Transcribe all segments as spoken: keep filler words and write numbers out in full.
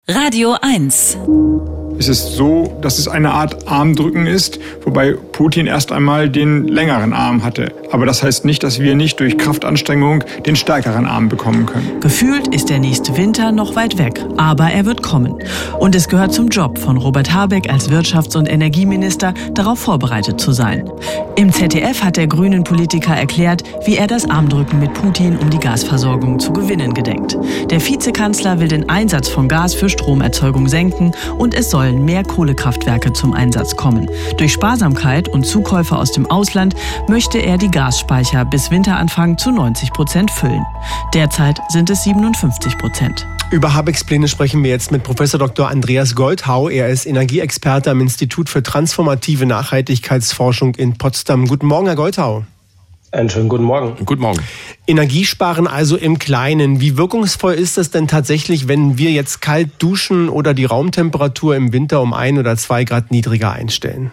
Radio eins. Es ist so, dass es eine Art Armdrücken ist, wobei Putin erst einmal den längeren Arm hatte. Aber das heißt nicht, dass wir nicht durch Kraftanstrengung den stärkeren Arm bekommen können. Gefühlt ist der nächste Winter noch weit weg, aber er wird kommen. Und es gehört zum Job von Robert Habeck als Wirtschafts- und Energieminister, darauf vorbereitet zu sein. Im Z D F hat der grünen Politiker erklärt, wie er das Armdrücken mit Putin um die Gasversorgung zu gewinnen gedenkt. Der Vizekanzler will den Einsatz von Gas für Stromerzeugung senken und es soll mehr Kohlekraftwerke zum Einsatz kommen. Durch Sparsamkeit und Zukäufe aus dem Ausland möchte er die Gasspeicher bis Winteranfang zu neunzig Prozent füllen. Derzeit sind es siebenundfünfzig Prozent. Über Habecks Pläne sprechen wir jetzt mit Professor Doktor Andreas Goldhau. Er ist Energieexperte am Institut für transformative Nachhaltigkeitsforschung in Potsdam. Guten Morgen, Herr Goldhau. Einen schönen guten Morgen. Guten Morgen. Energiesparen also im Kleinen. Wie wirkungsvoll ist es denn tatsächlich, wenn wir jetzt kalt duschen oder die Raumtemperatur im Winter um ein oder zwei Grad niedriger einstellen?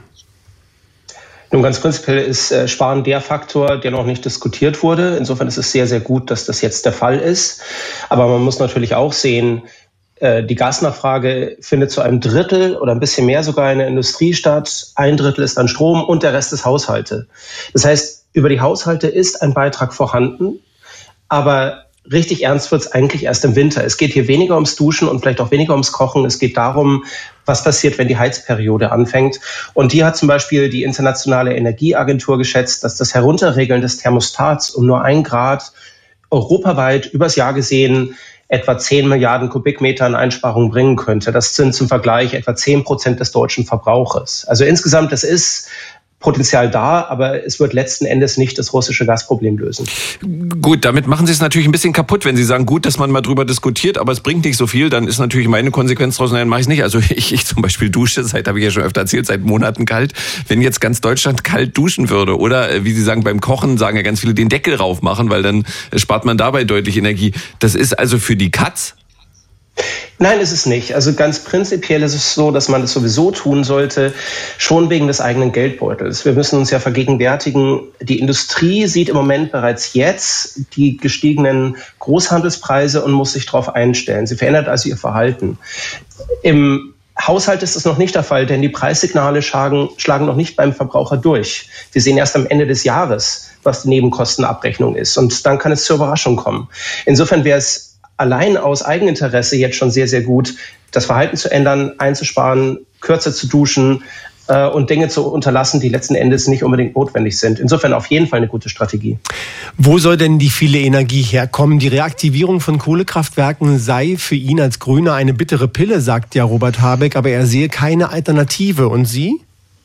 Nun, ganz prinzipiell ist äh, Sparen der Faktor, der noch nicht diskutiert wurde. Insofern ist es sehr, sehr gut, dass das jetzt der Fall ist. Aber man muss natürlich auch sehen, äh, die Gasnachfrage findet zu einem Drittel oder ein bisschen mehr sogar in der Industrie statt. Ein Drittel ist an Strom und der Rest ist Haushalte. Das heißt, über die Haushalte ist ein Beitrag vorhanden, aber richtig ernst wird es eigentlich erst im Winter. Es geht hier weniger ums Duschen und vielleicht auch weniger ums Kochen. Es geht darum, was passiert, wenn die Heizperiode anfängt. Und hier hat zum Beispiel die Internationale Energieagentur geschätzt, dass das Herunterregeln des Thermostats um nur ein Grad europaweit übers Jahr gesehen etwa zehn Milliarden Kubikmeter an Einsparungen bringen könnte. Das sind zum Vergleich etwa zehn Prozent des deutschen Verbrauches. Also insgesamt, das ist Potenzial da, aber es wird letzten Endes nicht das russische Gasproblem lösen. Gut, damit machen Sie es natürlich ein bisschen kaputt, wenn Sie sagen, gut, dass man mal drüber diskutiert, aber es bringt nicht so viel, dann ist natürlich meine Konsequenz daraus, nein, mache ich es nicht. Also ich, ich zum Beispiel dusche, seit, habe ich ja schon öfter erzählt, seit Monaten kalt. Wenn jetzt ganz Deutschland kalt duschen würde oder, wie Sie sagen, beim Kochen sagen ja ganz viele, den Deckel rauf machen, weil dann spart man dabei deutlich Energie. Das ist also für die Katz? Nein, ist es nicht. Also ganz prinzipiell ist es so, dass man das sowieso tun sollte, schon wegen des eigenen Geldbeutels. Wir müssen uns ja vergegenwärtigen, die Industrie sieht im Moment bereits jetzt die gestiegenen Großhandelspreise und muss sich darauf einstellen. Sie verändert also ihr Verhalten. Im Haushalt ist das noch nicht der Fall, denn die Preissignale schlagen, schlagen noch nicht beim Verbraucher durch. Wir sehen erst am Ende des Jahres, was die Nebenkostenabrechnung ist. Und dann kann es zur Überraschung kommen. Insofern wäre es allein aus Eigeninteresse jetzt schon sehr, sehr gut, das Verhalten zu ändern, einzusparen, kürzer zu duschen äh, und Dinge zu unterlassen, die letzten Endes nicht unbedingt notwendig sind. Insofern auf jeden Fall eine gute Strategie. Wo soll denn die viele Energie herkommen? Die Reaktivierung von Kohlekraftwerken sei für ihn als Grüner eine bittere Pille, sagt ja Robert Habeck, aber er sehe keine Alternative. Und Sie?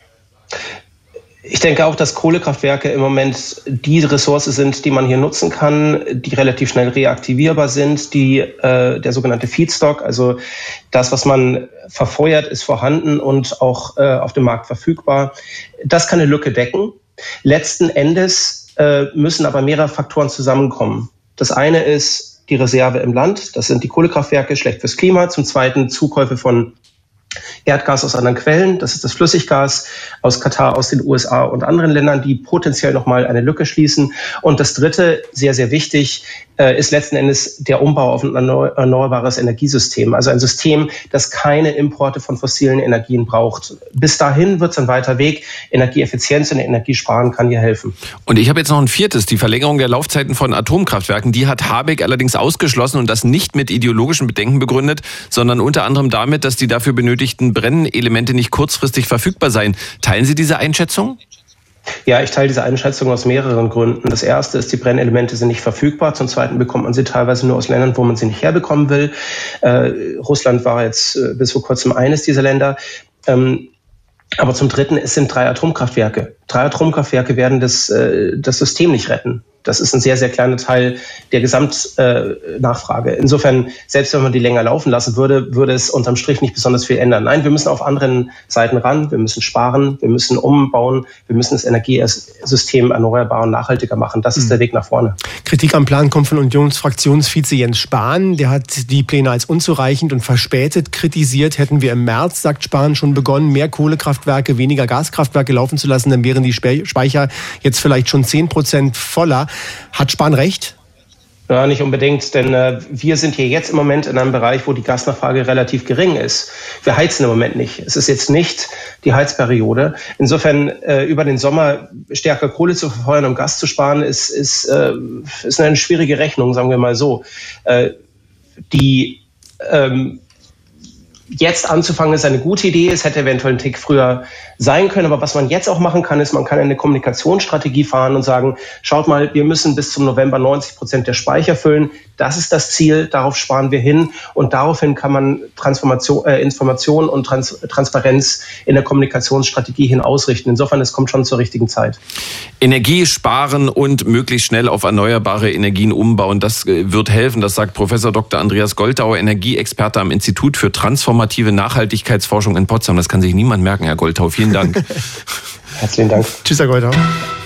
Ich denke auch, dass Kohlekraftwerke im Moment die Ressource sind, die man hier nutzen kann, die relativ schnell reaktivierbar sind, die äh, der sogenannte Feedstock, also das, was man verfeuert, ist vorhanden und auch äh, auf dem Markt verfügbar. Das kann eine Lücke decken. Letzten Endes äh, müssen aber mehrere Faktoren zusammenkommen. Das eine ist die Reserve im Land, das sind die Kohlekraftwerke, schlecht fürs Klima. Zum Zweiten Zukäufe von Erdgas aus anderen Quellen, das ist das Flüssiggas aus Katar, aus den U S A und anderen Ländern, die potenziell nochmal eine Lücke schließen. Und das Dritte, sehr, sehr wichtig, ist letzten Endes der Umbau auf ein erneuerbares Energiesystem. Also ein System, das keine Importe von fossilen Energien braucht. Bis dahin wird es ein weiter Weg. Energieeffizienz und Energiesparen kann hier helfen. Und ich habe jetzt noch ein viertes, die Verlängerung der Laufzeiten von Atomkraftwerken. Die hat Habeck allerdings ausgeschlossen und das nicht mit ideologischen Bedenken begründet, sondern unter anderem damit, dass die dafür benötigten Brennelemente nicht kurzfristig verfügbar seien. Teilen Sie diese Einschätzung? Ja, ich teile diese Einschätzung aus mehreren Gründen. Das erste ist, die Brennelemente sind nicht verfügbar. Zum zweiten bekommt man sie teilweise nur aus Ländern, wo man sie nicht herbekommen will. Äh, Russland war jetzt äh, bis vor kurzem eines dieser Länder. Ähm, aber zum dritten, es sind drei Atomkraftwerke. Drei Atomkraftwerke werden das, äh, das System nicht retten. Das ist ein sehr, sehr kleiner Teil der Gesamtnachfrage. Äh, Insofern, selbst wenn man die länger laufen lassen würde, würde es unterm Strich nicht besonders viel ändern. Nein, wir müssen auf anderen Seiten ran. Wir müssen sparen, wir müssen umbauen, wir müssen das Energiesystem erneuerbar und nachhaltiger machen. Das ist mhm. der Weg nach vorne. Kritik am Plan kommt von Unionsfraktionsvize Jens Spahn. Der hat die Pläne als unzureichend und verspätet kritisiert. Hätten wir im März, sagt Spahn, schon begonnen, mehr Kohlekraftwerke, weniger Gaskraftwerke laufen zu lassen, dann wären die Speicher jetzt vielleicht schon zehn Prozent voller. Hat Spahn recht? Ja, nicht unbedingt, denn äh, wir sind hier jetzt im Moment in einem Bereich, wo die Gasnachfrage relativ gering ist. Wir heizen im Moment nicht. Es ist jetzt nicht die Heizperiode. Insofern äh, über den Sommer stärker Kohle zu verfeuern, um Gas zu sparen, ist, ist, äh, ist eine schwierige Rechnung, sagen wir mal so. Äh, die ähm, Jetzt anzufangen ist eine gute Idee. Es hätte eventuell ein Tick früher sein können. Aber was man jetzt auch machen kann, ist, man kann eine Kommunikationsstrategie fahren und sagen, schaut mal, wir müssen bis zum November neunzig Prozent der Speicher füllen. Das ist das Ziel. Darauf sparen wir hin. Und daraufhin kann man Transformation, äh, Information und Trans- Transparenz in der Kommunikationsstrategie hin ausrichten. Insofern, es kommt schon zur richtigen Zeit. Energie sparen und möglichst schnell auf erneuerbare Energien umbauen. Das wird helfen. Das sagt Professor Doktor Andreas Golthauer, Energieexperte am Institut für Transformation Nachhaltigkeitsforschung in Potsdam. Das kann sich niemand merken, Herr Golthauer. Vielen Dank. Herzlichen Dank. Tschüss, Herr Golthauer.